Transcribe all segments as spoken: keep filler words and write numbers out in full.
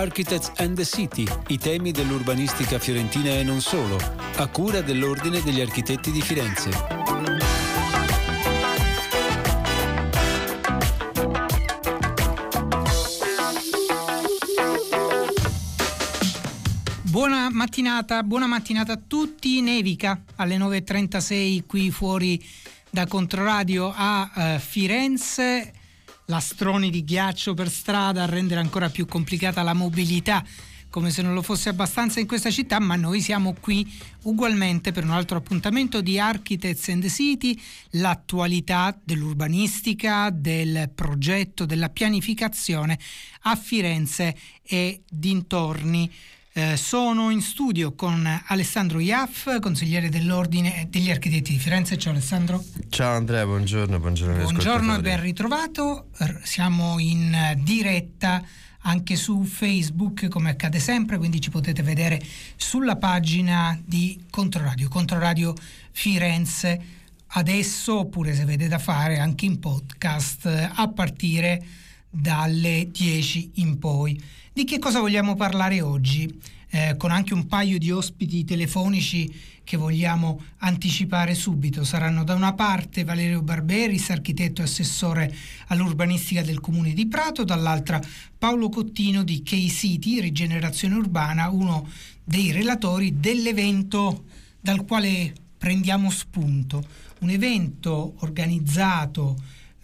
Architects and the City, i temi dell'urbanistica fiorentina e non solo, a cura dell'Ordine degli Architetti di Firenze. Buona mattinata, buona mattinata a tutti. Nevica alle nove e trentasei qui fuori da Controradio a uh, Firenze. Lastroni di ghiaccio per strada a rendere ancora più complicata la mobilità, come se non lo fosse abbastanza in questa città, ma noi siamo qui ugualmente per un altro appuntamento di Architects and the City, l'attualità dell'urbanistica, del progetto, della pianificazione a Firenze e dintorni. Eh, sono in studio con Alessandro Iaff, consigliere dell'Ordine degli Architetti di Firenze. Ciao Alessandro. Ciao Andrea, buongiorno. Buongiorno, buongiorno e ben ritrovato. Siamo in diretta anche su Facebook, come accade sempre, quindi ci potete vedere sulla pagina di Controradio, Controradio Firenze, adesso, oppure se avete da fare anche in podcast a partire dalle dieci in poi. Di che cosa vogliamo parlare oggi? Eh, con anche un paio di ospiti telefonici che vogliamo anticipare subito. Saranno da una parte Valerio Barberis, architetto e assessore all'urbanistica del Comune di Prato, dall'altra Paolo Cottino di K-City, Rigenerazione Urbana, uno dei relatori dell'evento dal quale prendiamo spunto. Un evento organizzato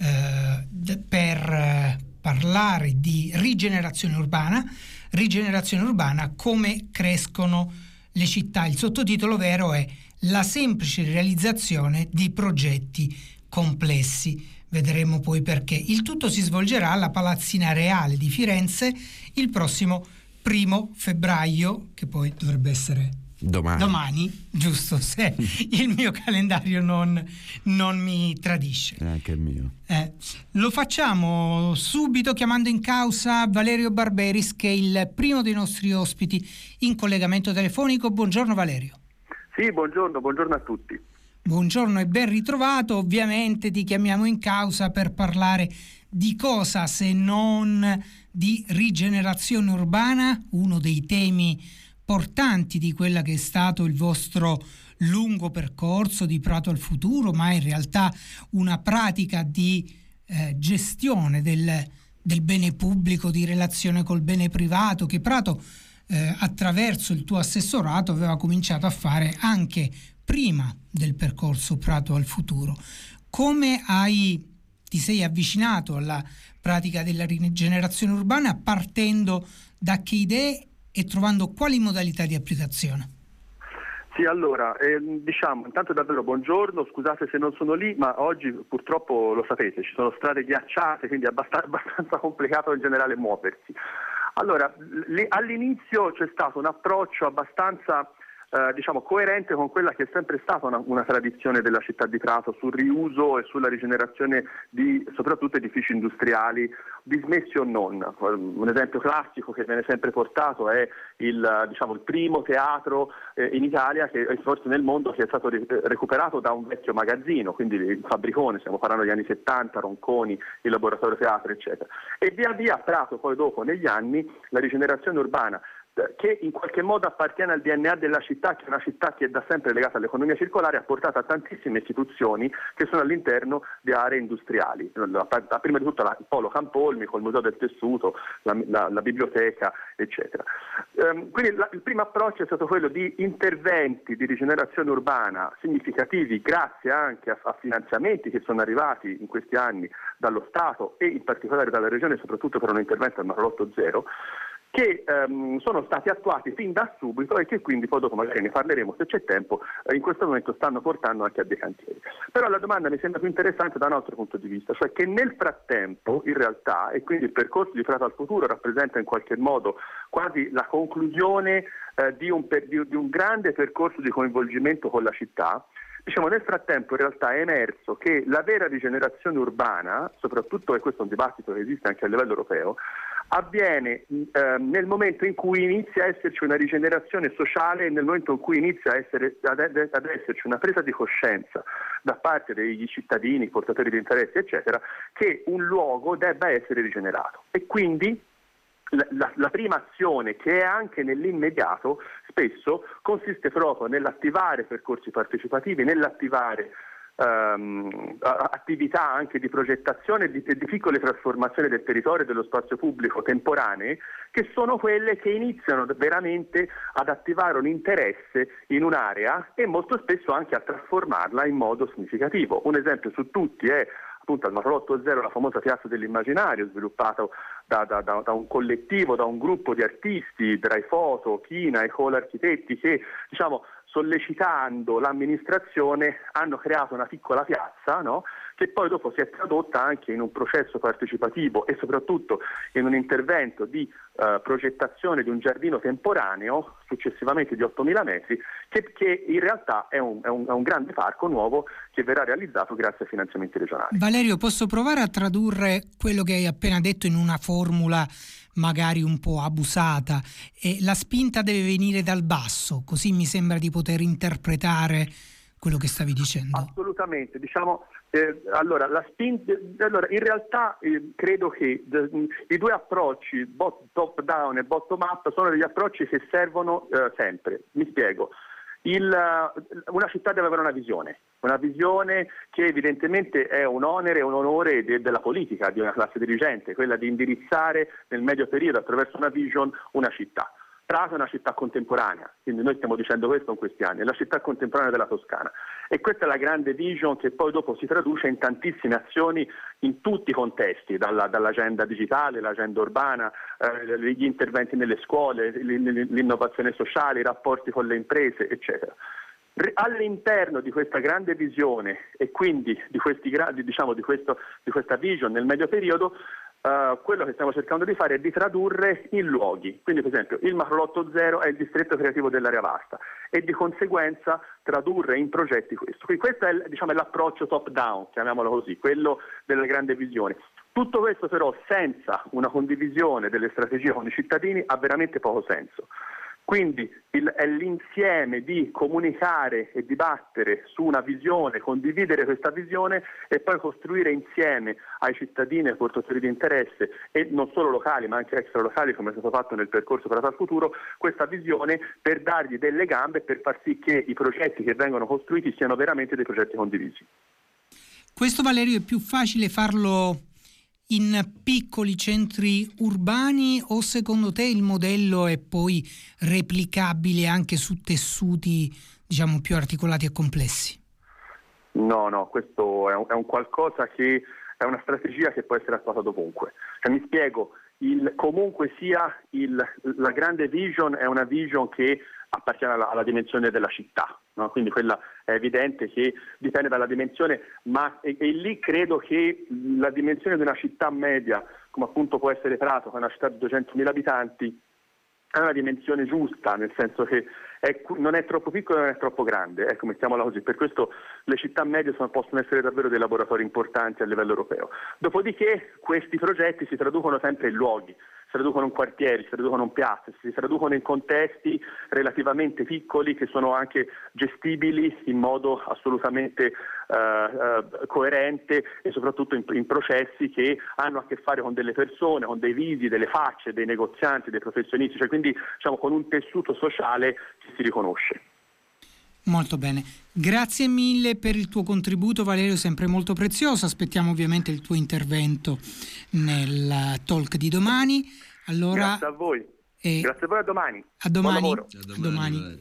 eh, d- per... Eh, parlare di rigenerazione urbana, rigenerazione urbana, come crescono le città. Il sottotitolo vero è la semplice realizzazione di progetti complessi. Vedremo poi perché. Il tutto si svolgerà alla Palazzina Reale di Firenze il prossimo primo febbraio, che poi dovrebbe essere Domani. Domani, giusto, se il mio calendario non, non mi tradisce. E anche il mio. Eh, lo facciamo subito chiamando in causa Valerio Barberis, che è il primo dei nostri ospiti in collegamento telefonico. Buongiorno Valerio. Sì, buongiorno, buongiorno a tutti. Buongiorno e ben ritrovato. Ovviamente ti chiamiamo in causa per parlare di cosa se non di rigenerazione urbana, uno dei temi portanti di quella che è stato il vostro lungo percorso di Prato al futuro, ma in realtà una pratica di eh, gestione del, del bene pubblico, di relazione col bene privato, che Prato eh, attraverso il tuo assessorato aveva cominciato a fare anche prima del percorso Prato al futuro. Come hai, ti sei avvicinato alla pratica della rigenerazione urbana, partendo da che idee e trovando quali modalità di applicazione? Sì, allora, eh, diciamo, intanto davvero buongiorno, scusate se non sono lì, ma oggi purtroppo lo sapete, ci sono strade ghiacciate, quindi è abbastanza, abbastanza complicato in generale muoversi. Allora, le, all'inizio c'è stato un approccio abbastanza Eh, diciamo coerente con quella che è sempre stata una, una tradizione della città di Prato sul riuso e sulla rigenerazione di soprattutto edifici industriali, dismessi o non. Un esempio classico che viene sempre portato è il, diciamo, il primo teatro eh, in Italia, che forse nel mondo, che è stato ri- recuperato da un vecchio magazzino, quindi il fabbricone, stiamo parlando degli anni settanta, Ronconi, il laboratorio teatro, eccetera. E via via a Prato, poi dopo, negli anni, la rigenerazione urbana, che in qualche modo appartiene al D N A della città, che è una città che è da sempre legata all'economia circolare, ha portato a tantissime istituzioni che sono all'interno di aree industriali. Prima di tutto il Polo Campolmi, col Museo del Tessuto, la, la, la biblioteca, eccetera. Um, quindi la, il primo approccio è stato quello di interventi di rigenerazione urbana significativi, grazie anche a, a finanziamenti che sono arrivati in questi anni dallo Stato e in particolare dalla Regione, soprattutto per un intervento al Marolotto Zero, che um, sono stati attuati fin da subito e che quindi poi dopo magari ne parleremo se c'è tempo, eh, in questo momento stanno portando anche a dei cantieri. Però la domanda mi sembra più interessante da un altro punto di vista, cioè che nel frattempo in realtà, e quindi il percorso di Prato al futuro rappresenta in qualche modo quasi la conclusione eh, di, un per, di, di un grande percorso di coinvolgimento con la città. Diciamo, nel frattempo in realtà è emerso che la vera rigenerazione urbana, soprattutto, e questo è un dibattito che esiste anche a livello europeo, avviene eh, nel momento in cui inizia a esserci una rigenerazione sociale e nel momento in cui inizia a essere, ad, ad esserci una presa di coscienza da parte degli cittadini, portatori di interessi, eccetera, che un luogo debba essere rigenerato. E quindi La, la, la prima azione, che è anche nell'immediato, spesso consiste proprio nell'attivare percorsi partecipativi, nell'attivare um, attività anche di progettazione e di, di piccole trasformazioni del territorio e dello spazio pubblico temporanee, che sono quelle che iniziano veramente ad attivare un interesse in un'area e molto spesso anche a trasformarla in modo significativo. Un esempio su tutti è appunto al Masolotto Zero, la famosa piazza dell'immaginario, sviluppato da, da, da, da un collettivo, da un gruppo di artisti, Dry Photo, China e Cole Architetti, che diciamo sollecitando l'amministrazione hanno creato una piccola piazza, no? Che poi dopo si è tradotta anche in un processo partecipativo e soprattutto in un intervento di uh, progettazione di un giardino temporaneo, successivamente di ottomila metri, che, che in realtà è un, è, un, è un grande parco nuovo che verrà realizzato grazie ai finanziamenti regionali. Valerio, posso provare a tradurre quello che hai appena detto in una formula magari un po' abusata? E la spinta deve venire dal basso, così mi sembra di poter interpretare quello che stavi dicendo. Assolutamente, diciamo eh, allora la spinta allora in realtà eh, credo che d- i due approcci bot- top down e bottom up sono degli approcci che servono eh, sempre. Mi spiego. Il, una città deve avere una visione, una visione che evidentemente è un onere e un onore de, della politica, di una classe dirigente, quella di indirizzare nel medio periodo attraverso una vision una città. Prato è una città contemporanea, quindi noi stiamo dicendo questo in questi anni, è la città contemporanea della Toscana e questa è la grande vision che poi dopo si traduce in tantissime azioni in tutti i contesti, dalla, dall'agenda digitale, l'agenda urbana, eh, gli interventi nelle scuole, l'innovazione sociale, i rapporti con le imprese, eccetera. All'interno di questa grande visione e quindi di, questi, diciamo, di, questo, di questa vision nel medio periodo, Uh, quello che stiamo cercando di fare è di tradurre in luoghi. Quindi per esempio il Masolotto Zero è il distretto creativo dell'area vasta e di conseguenza tradurre in progetti questo. Quindi questo è, diciamo, è l'approccio top down, chiamiamolo così, quello della grande visione. Tutto questo però senza una condivisione delle strategie con i cittadini ha veramente poco senso. Quindi il, è l'insieme di comunicare e dibattere su una visione, condividere questa visione e poi costruire insieme ai cittadini e ai portatori di interesse, e non solo locali ma anche extralocali, come è stato fatto nel percorso per il futuro, questa visione per dargli delle gambe e per far sì che i progetti che vengono costruiti siano veramente dei progetti condivisi. Questo, Valerio, è più facile farlo in piccoli centri urbani o secondo te il modello è poi replicabile anche su tessuti, diciamo, più articolati e complessi? No, no, questo è un, è un qualcosa che è una strategia che può essere attuata dovunque. Cioè, mi spiego, il, comunque sia il, la grande vision è una vision che appartiene alla, alla dimensione della città, no? Quindi quella è evidente che dipende dalla dimensione, ma e, e lì credo che la dimensione di una città media, come appunto può essere Prato, che è una città di duecentomila abitanti, è una dimensione giusta, nel senso che è, non è troppo piccola e non è troppo grande, ecco, mettiamola così. Per questo le città medie sono, possono essere davvero dei laboratori importanti a livello europeo. Dopodiché questi progetti si traducono sempre in luoghi, si traducono in quartieri, si traducono in piazze, si traducono in contesti relativamente piccoli che sono anche gestibili in modo assolutamente uh, uh, coerente e soprattutto in, in processi che hanno a che fare con delle persone, con dei visi, delle facce, dei negozianti, dei professionisti, cioè quindi diciamo con un tessuto sociale che si riconosce. Molto bene, grazie mille per il tuo contributo, Valerio, sempre molto prezioso. Aspettiamo ovviamente il tuo intervento nel talk di domani. Allora, grazie a voi, eh, grazie a voi, a domani. A domani. Buon lavoro. A domani.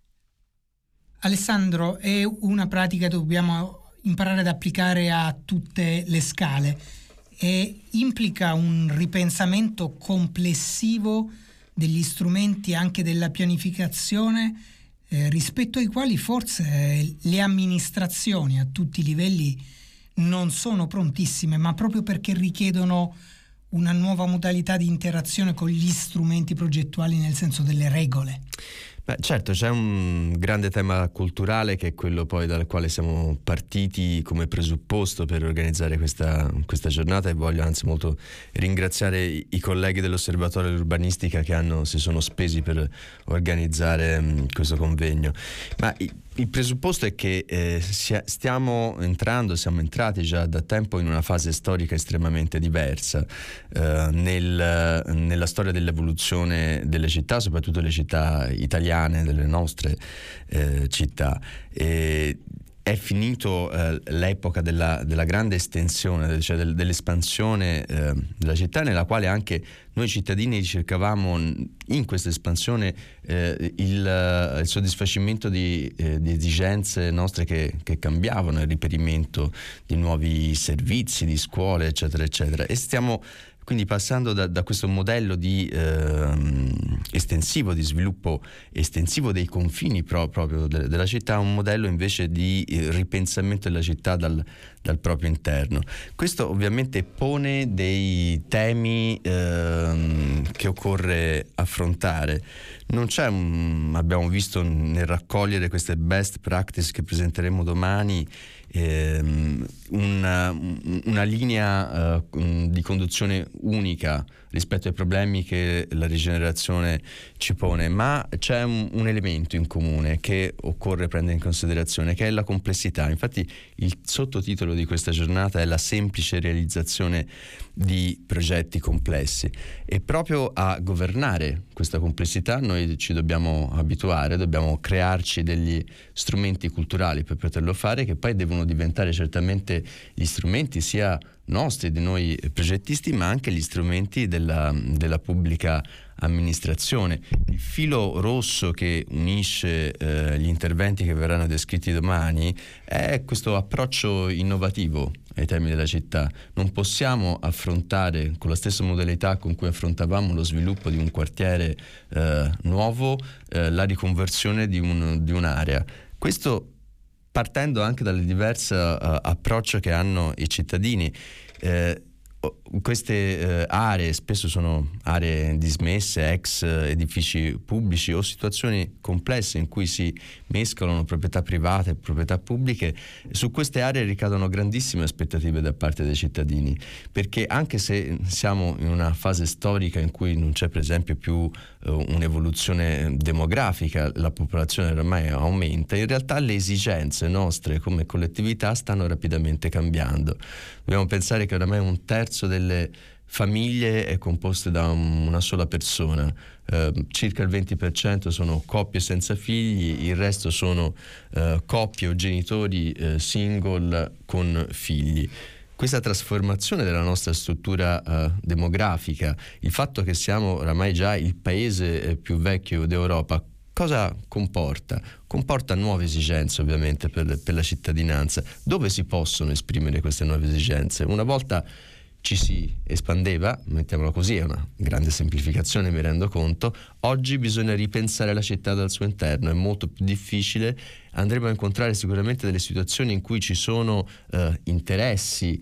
Alessandro, è una pratica che dobbiamo imparare ad applicare a tutte le scale e implica un ripensamento complessivo degli strumenti anche della pianificazione, Eh, rispetto ai quali forse eh, le amministrazioni a tutti i livelli non sono prontissime, ma proprio perché richiedono una nuova modalità di interazione con gli strumenti progettuali, nel senso delle regole. Beh, certo, c'è un grande tema culturale che è quello poi dal quale siamo partiti come presupposto per organizzare questa, questa giornata, e voglio anzi molto ringraziare i, i colleghi dell'Osservatorio dell'Urbanistica che hanno, si sono spesi per organizzare um, questo convegno. Ma i, il presupposto è che eh, stiamo entrando, siamo entrati già da tempo in una fase storica estremamente diversa eh, nel, nella storia dell'evoluzione delle città, soprattutto le città italiane, delle nostre eh, città. E è finito eh, l'epoca della, della grande estensione, cioè del, dell'espansione eh, della città, nella quale anche noi cittadini cercavamo in questa espansione eh, il, il soddisfacimento di, eh, di esigenze nostre che, che cambiavano, il reperimento di nuovi servizi, di scuole, eccetera, eccetera. E stiamo quindi passando da, da questo modello di eh, estensivo, di sviluppo estensivo dei confini pro, proprio de, della città, a un modello invece di eh, ripensamento della città dal, dal proprio interno. Questo ovviamente pone dei temi eh, che occorre affrontare. Non c'è un, abbiamo visto nel raccogliere queste best practice che presenteremo domani, ehm, una, una linea uh, di conduzione unica rispetto ai problemi che la rigenerazione ci pone, ma c'è un, un elemento in comune che occorre prendere in considerazione, che è la complessità. Infatti il sottotitolo di questa giornata è la semplice realizzazione di progetti complessi, e proprio a governare questa complessità noi ci dobbiamo abituare, dobbiamo crearci degli strumenti culturali per poterlo fare, che poi devono diventare certamente gli strumenti sia nostri, di noi progettisti, ma anche gli strumenti della, della pubblica amministrazione. Il filo rosso che unisce eh, gli interventi che verranno descritti domani è questo approccio innovativo ai temi della città. Non possiamo affrontare con la stessa modalità con cui affrontavamo lo sviluppo di un quartiere eh, nuovo eh, la riconversione di, un, di un'area. Questo partendo anche dal diverso uh, approccio che hanno i cittadini. Eh, queste eh, aree spesso sono aree dismesse, ex edifici pubblici o situazioni complesse in cui si mescolano proprietà private e proprietà pubbliche. Su queste aree ricadono grandissime aspettative da parte dei cittadini, perché anche se siamo in una fase storica in cui non c'è per esempio più eh, un'evoluzione demografica, la popolazione ormai aumenta, in realtà le esigenze nostre come collettività stanno rapidamente cambiando. Dobbiamo pensare che oramai un terzo delle famiglie è composte da una sola persona, eh, circa il venti per cento sono coppie senza figli, il resto sono eh, coppie o genitori eh, single con figli. Questa trasformazione della nostra struttura eh, demografica, il fatto che siamo oramai già il paese eh, più vecchio d'Europa, cosa comporta? Comporta nuove esigenze ovviamente per, per la cittadinanza. Dove si possono esprimere queste nuove esigenze? Una volta ci si espandeva, mettiamola così, è una grande semplificazione, mi rendo conto. Oggi bisogna ripensare la città dal suo interno, è molto più difficile. Andremo a incontrare sicuramente delle situazioni in cui ci sono eh, interessi,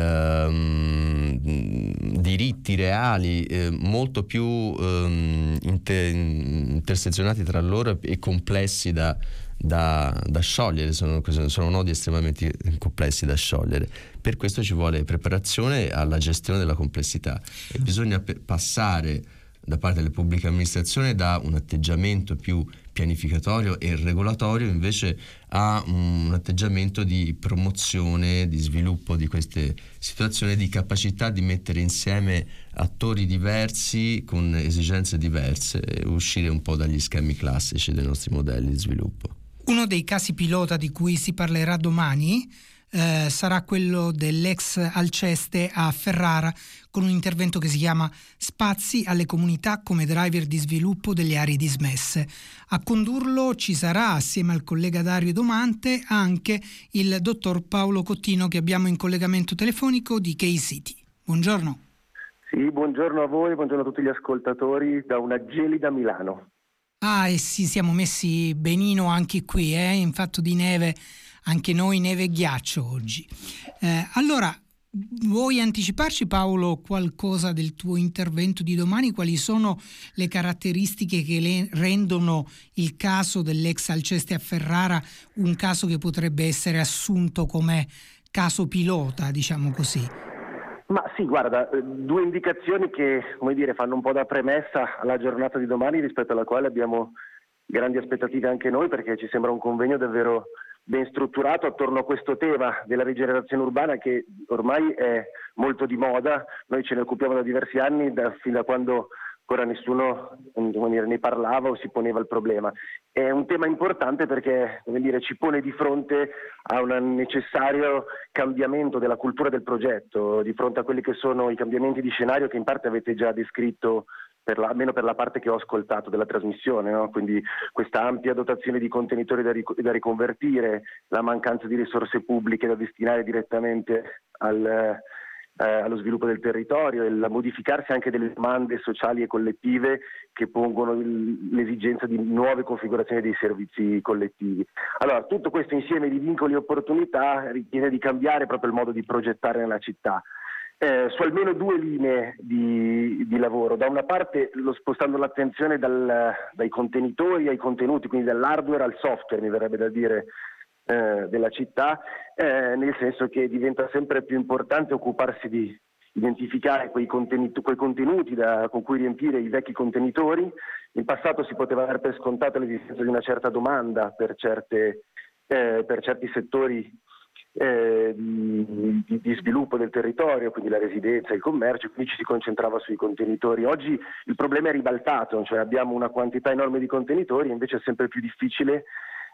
ehm, diritti reali eh, molto più ehm, inter- intersezionati tra loro e complessi da Da, da sciogliere, sono, sono nodi estremamente complessi da sciogliere. Per questo ci vuole preparazione alla gestione della complessità e bisogna pe- passare da parte delle pubbliche amministrazioni da un atteggiamento più pianificatorio e regolatorio invece a un atteggiamento di promozione, di sviluppo di queste situazioni, di capacità di mettere insieme attori diversi con esigenze diverse e uscire un po' dagli schemi classici dei nostri modelli di sviluppo. Uno dei casi pilota di cui si parlerà domani eh, sarà quello dell'ex Alceste a Ferrara, con un intervento che si chiama Spazi alle comunità come driver di sviluppo delle aree dismesse. A condurlo ci sarà, assieme al collega Dario Domante, anche il dottor Paolo Cottino, che abbiamo in collegamento telefonico di K-City. Buongiorno. Sì, buongiorno a voi, buongiorno a tutti gli ascoltatori da una gelida Milano. Ah, e sì, siamo messi benino anche qui, eh? In fatto di neve, anche noi neve e ghiaccio oggi. Eh, allora, vuoi anticiparci, Paolo, qualcosa del tuo intervento di domani? Quali sono le caratteristiche che le rendono il caso dell'ex Alceste a Ferrara un caso che potrebbe essere assunto come caso pilota, diciamo così? Ma sì, guarda, due indicazioni che, come dire, fanno un po' da premessa alla giornata di domani, rispetto alla quale abbiamo grandi aspettative anche noi, perché ci sembra un convegno davvero ben strutturato attorno a questo tema della rigenerazione urbana, che ormai è molto di moda. Noi ce ne occupiamo da diversi anni, da, fin da quando ancora nessuno ne parlava o si poneva il problema. È un tema importante perché, come dire, ci pone di fronte a un necessario cambiamento della cultura del progetto, di fronte a quelli che sono i cambiamenti di scenario che in parte avete già descritto, per la, almeno per la parte che ho ascoltato della trasmissione, no? Quindi questa ampia dotazione di contenitori da, ric- da riconvertire, la mancanza di risorse pubbliche da destinare direttamente al... Eh, allo sviluppo del territorio e il modificarsi anche delle domande sociali e collettive che pongono il, l'esigenza di nuove configurazioni dei servizi collettivi. Allora, tutto questo insieme di vincoli e opportunità richiede di cambiare proprio il modo di progettare nella città. Eh, su almeno due linee di, di lavoro. Da una parte lo spostando l'attenzione dal, dai contenitori ai contenuti, quindi dall'hardware al software, mi verrebbe da dire, Eh, della città, eh, nel senso che diventa sempre più importante occuparsi di identificare quei contenuti, quei contenuti da, con cui riempire i vecchi contenitori. In passato si poteva dare per scontato l'esistenza di una certa domanda per, certe, eh, per certi settori eh, di, di, di sviluppo del territorio, quindi la residenza, il commercio, quindi ci si concentrava sui contenitori. Oggi il problema è ribaltato, cioè abbiamo una quantità enorme di contenitori e invece è sempre più difficile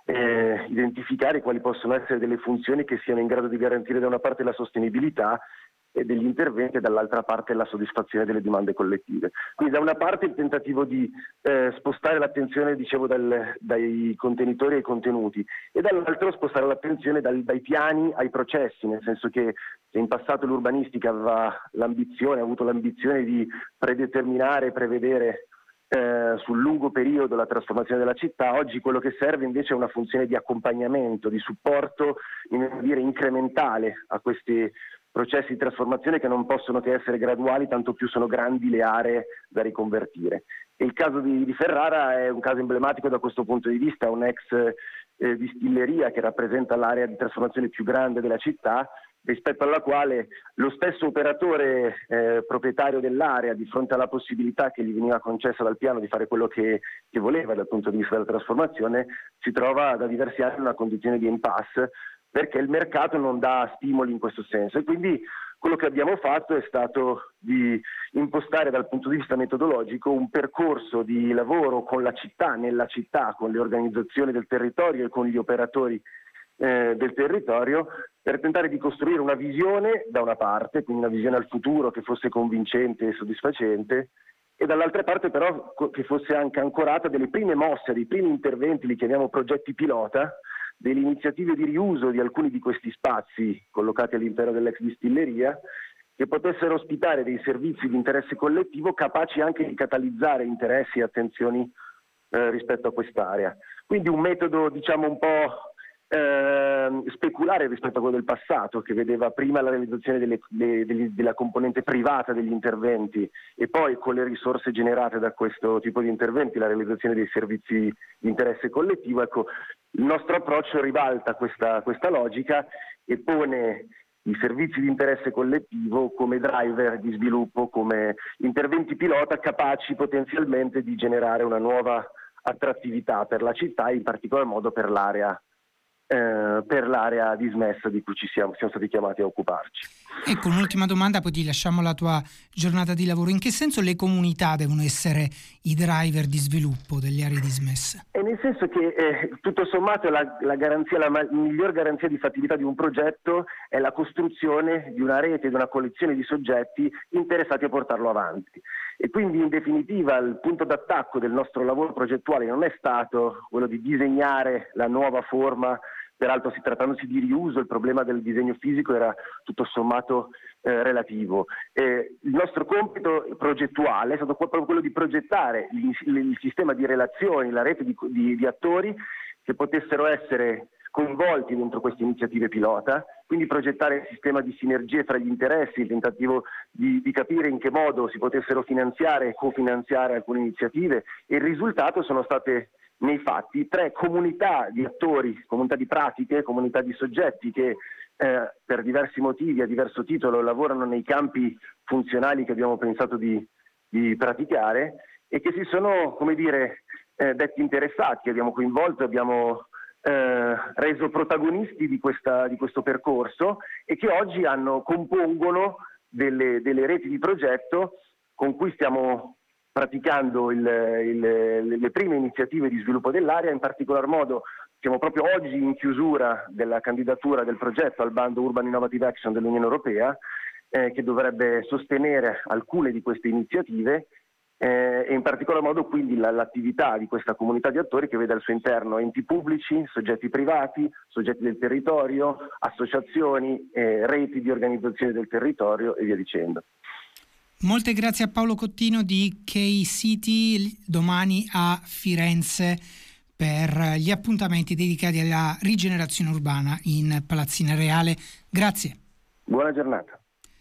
Eh, identificare quali possono essere delle funzioni che siano in grado di garantire da una parte la sostenibilità e degli interventi e dall'altra parte la soddisfazione delle domande collettive. Quindi da una parte il tentativo di eh, spostare l'attenzione, dicevo, dal, dai contenitori ai contenuti e dall'altro spostare l'attenzione dal, dai piani ai processi, nel senso che se in passato l'urbanistica aveva l'ambizione, ha avuto l'ambizione di predeterminare, prevedere Eh, sul lungo periodo la trasformazione della città, oggi quello che serve invece è una funzione di accompagnamento, di supporto, in dire, incrementale a questi processi di trasformazione che non possono che essere graduali, tanto più sono grandi le aree da riconvertire. E il caso di, di Ferrara è un caso emblematico da questo punto di vista, un'ex eh, distilleria che rappresenta l'area di trasformazione più grande della città, rispetto alla quale lo stesso operatore eh, proprietario dell'area, di fronte alla possibilità che gli veniva concessa dal piano di fare quello che, che voleva dal punto di vista della trasformazione, si trova da diversi anni in una condizione di impasse perché il mercato non dà stimoli in questo senso. E quindi quello che abbiamo fatto è stato di impostare dal punto di vista metodologico un percorso di lavoro con la città, nella città, con le organizzazioni del territorio e con gli operatori Eh, del territorio, per tentare di costruire una visione da una parte, quindi una visione al futuro che fosse convincente e soddisfacente, e dall'altra parte però che fosse anche ancorata delle prime mosse, dei primi interventi, li chiamiamo progetti pilota, delle iniziative di riuso di alcuni di questi spazi collocati all'interno dell'ex distilleria, che potessero ospitare dei servizi di interesse collettivo capaci anche di catalizzare interessi e attenzioni eh, rispetto a quest'area. Quindi un metodo, diciamo, un po' Eh, speculare rispetto a quello del passato, che vedeva prima la realizzazione delle, de, de, della componente privata degli interventi e poi con le risorse generate da questo tipo di interventi la realizzazione dei servizi di interesse collettivo. Ecco, il nostro approccio ribalta questa, questa logica e pone i servizi di interesse collettivo come driver di sviluppo, come interventi pilota capaci potenzialmente di generare una nuova attrattività per la città e in particolar modo per l'area Eh, per l'area dismessa di cui ci siamo, siamo stati chiamati a occuparci. Ecco, un'ultima domanda, poi ti lasciamo la tua giornata di lavoro. In che senso le comunità devono essere i driver di sviluppo delle aree dismesse? E nel senso che eh, tutto sommato la, la garanzia, la ma- miglior garanzia di fattibilità di un progetto è la costruzione di una rete, di una collezione di soggetti interessati a portarlo avanti. E quindi in definitiva il punto d'attacco del nostro lavoro progettuale non è stato quello di disegnare la nuova forma. Peraltro, si trattandosi di riuso, il problema del disegno fisico era tutto sommato eh, relativo. E il nostro compito progettuale è stato proprio quello di progettare il, il sistema di relazioni, la rete di, di, di attori che potessero essere coinvolti dentro queste iniziative pilota, quindi progettare il sistema di sinergie tra gli interessi, il tentativo di, di capire in che modo si potessero finanziare e cofinanziare alcune iniziative, e il risultato sono state nei fatti tre comunità di attori, comunità di pratiche, comunità di soggetti che eh, per diversi motivi, a diverso titolo, lavorano nei campi funzionali che abbiamo pensato di, di praticare e che si sono, come dire, eh, detti interessati che abbiamo coinvolto, abbiamo eh, reso protagonisti di, questa, di questo percorso e che oggi hanno, compongono delle, delle reti di progetto con cui stiamo praticando il, il, le prime iniziative di sviluppo dell'area. In particolar modo siamo proprio oggi in chiusura della candidatura del progetto al bando Urban Innovative Action dell'Unione Europea, eh, che dovrebbe sostenere alcune di queste iniziative eh, e in particolar modo quindi la, l'attività di questa comunità di attori che vede al suo interno enti pubblici, soggetti privati, soggetti del territorio, associazioni, eh, reti di organizzazioni del territorio e via dicendo. Molte grazie a Paolo Cottino di K-City, domani a Firenze per gli appuntamenti dedicati alla rigenerazione urbana in Palazzina Reale. Grazie. Buona giornata.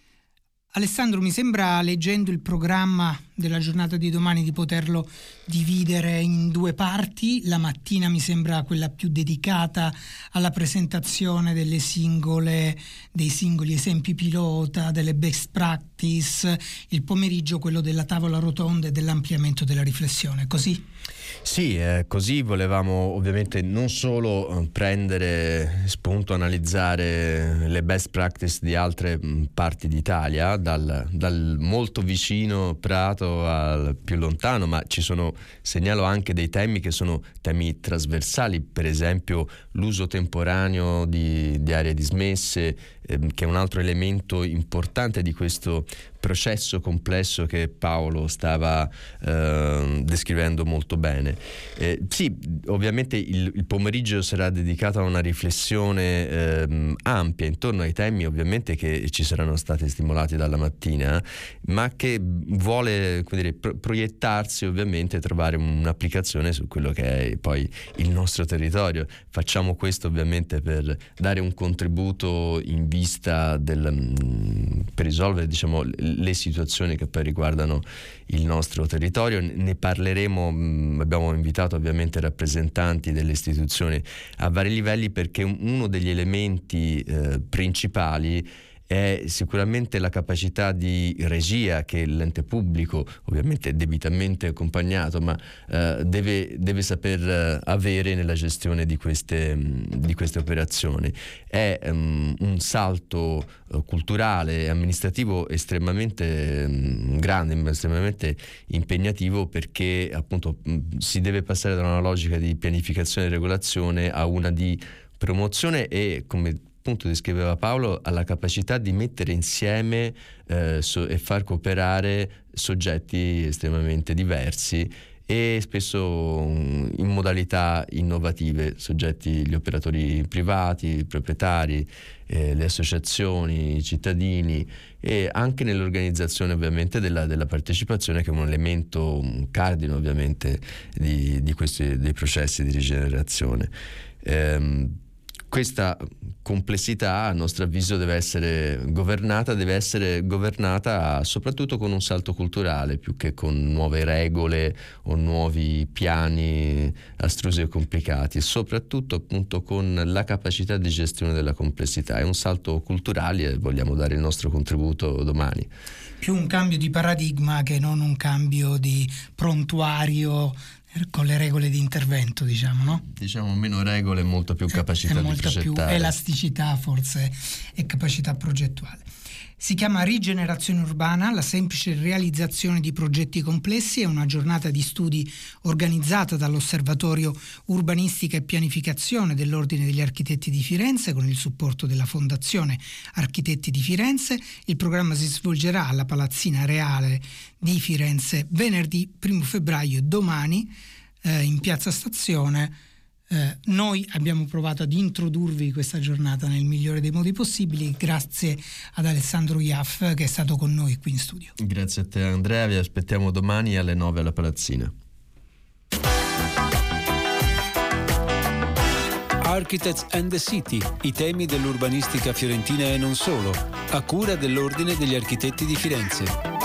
Alessandro, mi sembra, leggendo il programma della giornata di domani, di poterlo dividere in due parti. La mattina mi sembra quella più dedicata alla presentazione delle singole, dei singoli esempi pilota, delle best practice, il pomeriggio quello della tavola rotonda e dell'ampliamento della riflessione, così? Sì, eh, così volevamo ovviamente non solo prendere spunto, analizzare le best practice di altre mh, parti d'Italia, dal, dal molto vicino Prato al più lontano, ma ci sono, segnalo anche dei temi che sono temi trasversali, per esempio l'uso temporaneo di, di aree dismesse, ehm, che è un altro elemento importante di questo processo complesso che Paolo stava eh, descrivendo molto bene. Eh, sì, ovviamente il, il pomeriggio sarà dedicato a una riflessione eh, ampia intorno ai temi ovviamente che ci saranno stati stimolati dalla mattina, ma che vuole, come dire, pro- proiettarsi ovviamente e trovare un'applicazione su quello che è poi il nostro territorio. Facciamo questo ovviamente per dare un contributo in vista del, per risolvere, diciamo, le situazioni che poi riguardano il nostro territorio. Ne parleremo, abbiamo invitato ovviamente rappresentanti delle istituzioni a vari livelli, perché uno degli elementi eh, principali è sicuramente la capacità di regia che l'ente pubblico, ovviamente debitamente accompagnato, ma eh, deve, deve saper eh, avere nella gestione di queste, di queste operazioni. È um, un salto uh, culturale e amministrativo estremamente um, grande, estremamente impegnativo, perché appunto mh, si deve passare da una logica di pianificazione e regolazione a una di promozione e, come appunto descriveva Paolo, alla capacità di mettere insieme eh, so, e far cooperare soggetti estremamente diversi e spesso um, in modalità innovative, soggetti, gli operatori privati, i proprietari, eh, le associazioni, i cittadini, e anche nell'organizzazione ovviamente della, della partecipazione, che è un elemento un cardine ovviamente di, di questi, dei processi di rigenerazione. Ehm, Questa complessità, a nostro avviso, deve essere governata, deve essere governata soprattutto con un salto culturale, più che con nuove regole o nuovi piani astrusi e complicati, e soprattutto appunto con la capacità di gestione della complessità. È un salto culturale e vogliamo dare il nostro contributo domani. Più un cambio di paradigma che non un cambio di prontuario con le regole di intervento, diciamo, no? Diciamo meno regole e molto più capacità è di molta progettare. Più elasticità forse e capacità progettuale. Si chiama Rigenerazione Urbana, la semplice realizzazione di progetti complessi. È una giornata di studi organizzata dall'Osservatorio Urbanistica e Pianificazione dell'Ordine degli Architetti di Firenze con il supporto della Fondazione Architetti di Firenze. Il programma si svolgerà alla Palazzina Reale di Firenze venerdì primo febbraio, domani, eh, in Piazza Stazione. Eh, noi abbiamo provato ad introdurvi questa giornata nel migliore dei modi possibili, grazie ad Alessandro Iaff che è stato con noi qui in studio. Grazie a te Andrea, vi aspettiamo domani alle nove alla Palazzina. Architects and the City, i temi dell'urbanistica fiorentina e non solo, a cura dell'Ordine degli Architetti di Firenze.